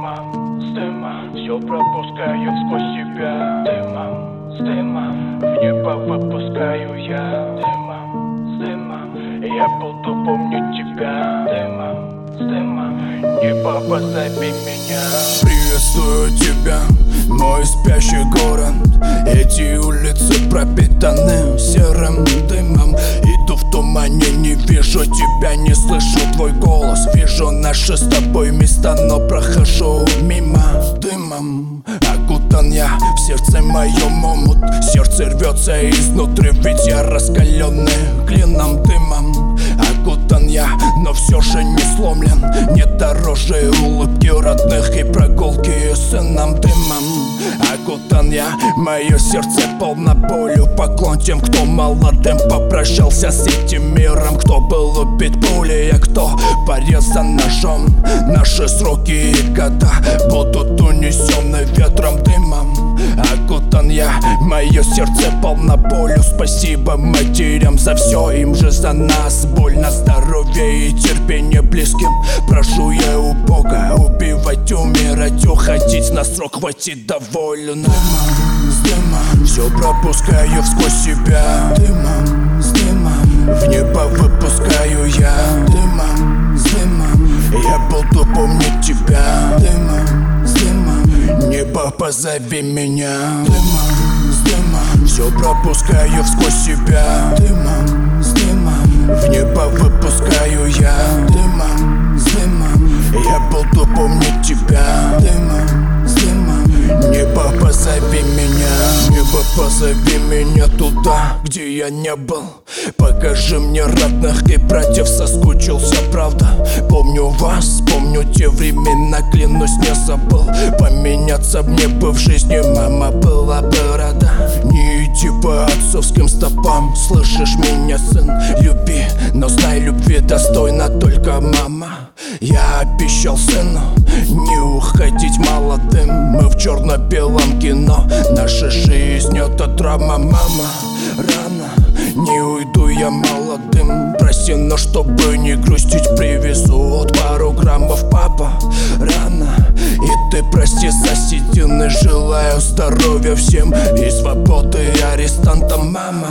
дымом, все пропускаю сквозь себя. Дымом, с дымом, в небо выпускаю я. Дымом, с дымом, я буду помнить тебя. Дымом, с дымом, небо позови меня. Приветствую тебя, мой спящий город. Эти улицы пропитаны серым дымом. Иду в тумане, не вижу тебя, не слышу твой голос. Вижу наши с тобой места, но прохожу мимо. Дымом окутан я, в сердце моем омут. Сердце рвется изнутри, ведь я раскаленный клином. Дымом окутан я, но все же не сломлен. Нет дороже улыбки родных и прогулки с сыном. Дымом окутан я, мое сердце полно болью. Поклон тем, кто молодым попрощался с этим миром. Кто был убит пулей, а кто порезан ножом. Наши сроки и года будут унесены ветром. Дымом окутан я, мое сердце полно болью. Спасибо матерям за все, им же за нас больно. Здоровье и терпение близким прошу я у Бога. Убивать, умирать, уходить на срок, хватит довольно. Дымом, с дымом, все пропускаю сквозь себя. Дымом, с дымом, в небо выпускаю я. Дымом, с дымом, я буду помнить тебя. Дымом, с дымом, небо позови меня. Дымом, с дымом, все пропускаю сквозь себя. Дымом, с дымом, в небо выпускаю я. Дымом, с дымом, я буду помнить тебя. Дымом, с дымом, небо позови меня. Небо позови меня туда, где я не был. Покажи мне родных и братьев, соскучился, правда. Помню вас, помню те времена, клянусь, не забыл. Поменяться мне бы в жизни, мама была бы рада. Не иди по отцовским стопам, слышишь меня, сын? Люби, но знай, любви достойна только мама. Я обещал сыну не уходить молодым. Мы в черно-белом кино, наша жизнь это драма, мама. Рано, не уйду я молодым. Прости, но чтобы не грустить, привезу от пару граммов, папа. Рано, и ты прости за седины. Желаю здоровья всем и свободы арестантам, мама.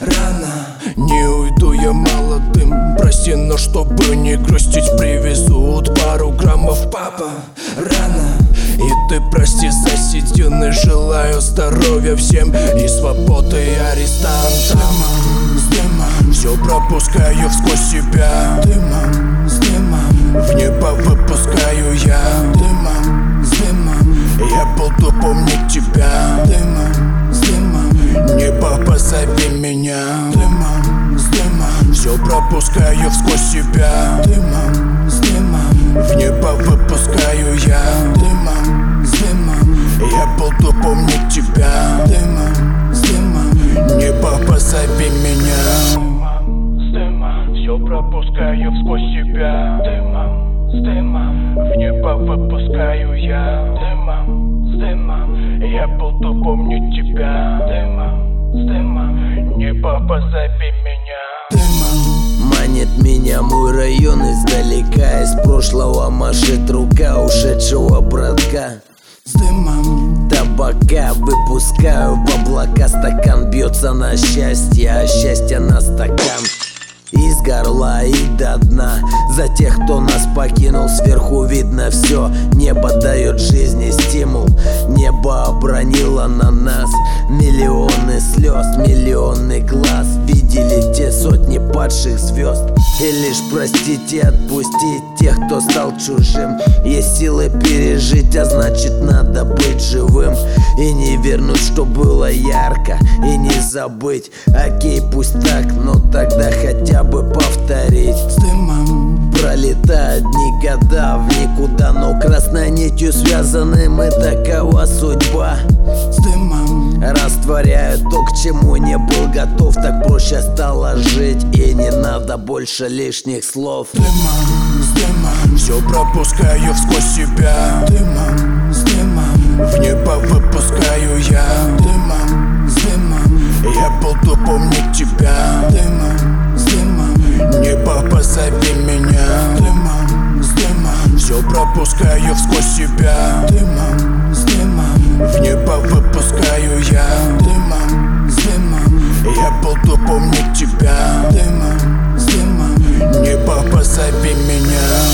Рано, не уйду я молодым. Прости, но чтобы не грустить, привезу от пару граммов, папа. Рано, и ты прости за седины. Желаю здоровья всем и свободы арестантам. Дымом, с дымом, все пропускаю сквозь себя. Дымом, с дымом, в небо выпускаю я. Дымом, с дымом, я буду помнить тебя. Дымом, с дымом, небо позови меня. Дымом, с дымом, все пропускаю сквозь себя. Дымом, с дымом, в небо выпускаю я. Дымом, с дымом, я буду помнить тебя. Дымом, с дымом, небо позови меня. Дымом, с дымом, все пропускаю сквозь себя. Дымом, с дымом, в небо выпускаю я. Дымом, с дымом, я буду помнить тебя. Дымом, с дымом, небо позови меня. Дымом манит меня мой район издалека. Из прошлого машет рука ушедшего братка. с дымом Табака выпускаю в облака. Стакан бьется на счастье, а счастье на стакан. Из горла и до дна. За тех, кто нас покинул, сверху видно все. Небо дает жизни стимул. Небо обронило на нас миллионы слез, миллионы глаз. Видели те сотни падших звезд. И лишь простить и отпустить тех, кто стал чужим. Есть силы пережить, а значит надо быть живым. И не вернуть, что было ярко, и не забыть. Окей, пусть так, но тогда хотя бы повторить. с дымом Пролетают дни, года в никуда, но красной нитью связаны мы, такова судьба. с дымом Растворяю то, к чему не был готов. Так проще стало жить, и не надо больше лишних слов. Дымом, с дымом, все пропускаю сквозь себя. Дымом, с дымом, в небо выпускаю я. Дымом, с дымом, я буду помнить тебя. Дымом, с дымом, небо позови меня. Дымом, с дымом, все пропускаю сквозь себя. тебя. Дымом с дымом в небо выпускаю я. Дымом с дымом я буду помнить тебя. Дымом с дымом небо позови меня.